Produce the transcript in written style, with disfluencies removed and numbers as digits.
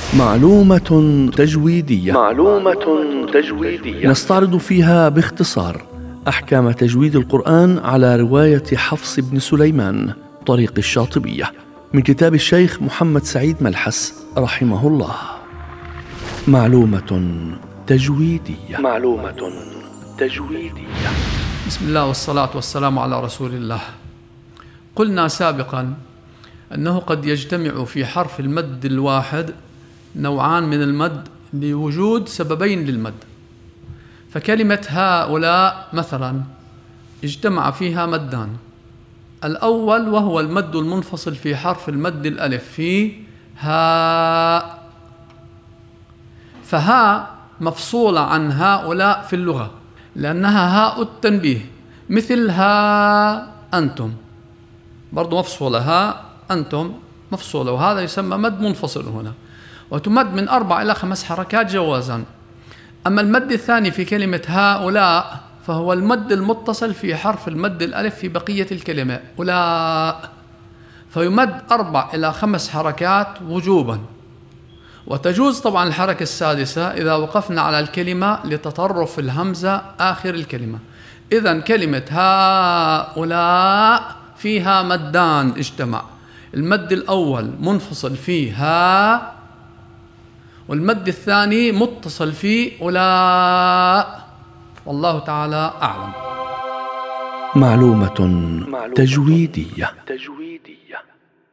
معلومة تجويدية نستعرض فيها باختصار أحكام تجويد القرآن على رواية حفص بن سليمان طريق الشاطبية من كتاب الشيخ محمد سعيد ملحس رحمه الله. معلومة تجويدية. بسم الله والصلاة والسلام على رسول الله. قلنا سابقا أنه قد يجتمع في حرف المد الواحد نوعان من المد لوجود سببين للمد. فكلمة هؤلاء مثلا اجتمع فيها مدان، الأول وهو المد المنفصل في حرف المد الألف في هاء، فهاء مفصولة عن هؤلاء في اللغة لأنها هاء التنبيه، مثل ها أنتم برضو مفصولة، ها أنتم مفصولة، وهذا يسمى مد منفصل هنا، وتمد من 4 إلى 5 حركات جوازا. أما المد الثاني في كلمة هؤلاء فهو المد المتصل في حرف المد الألف في بقية الكلمة أولاء، فيمد 4 إلى 5 حركات وجوبا، وتجوز طبعا الحركة السادسة إذا وقفنا على الكلمة لتطرف الهمزة آخر الكلمة. إذن كلمة هؤلاء فيها مدان اجتمع، المد الأول منفصل فيه ها، والمد الثاني متصل فيه أولاء، والله تعالى أعلم. معلومة تجويدية.